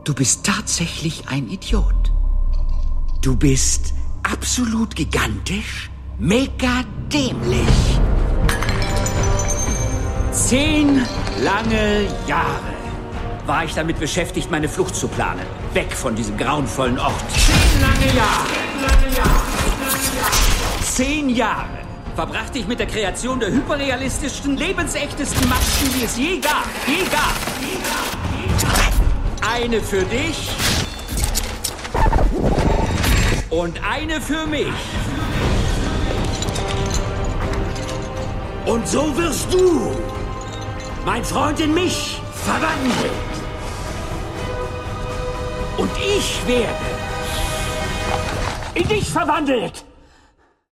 Du bist tatsächlich ein Idiot. Du bist absolut gigantisch, mega dämlich. 10 lange Jahre war ich damit beschäftigt, meine Flucht zu planen. Weg von diesem grauenvollen Ort. 10 lange Jahre. 10 Jahre verbrachte ich mit der Kreation der hyperrealistischsten, lebensechtesten Masken, die es je gab. Eine für dich und eine für mich. Und so wirst du, mein Freund, in mich verwandelt. Und ich werde in dich verwandelt.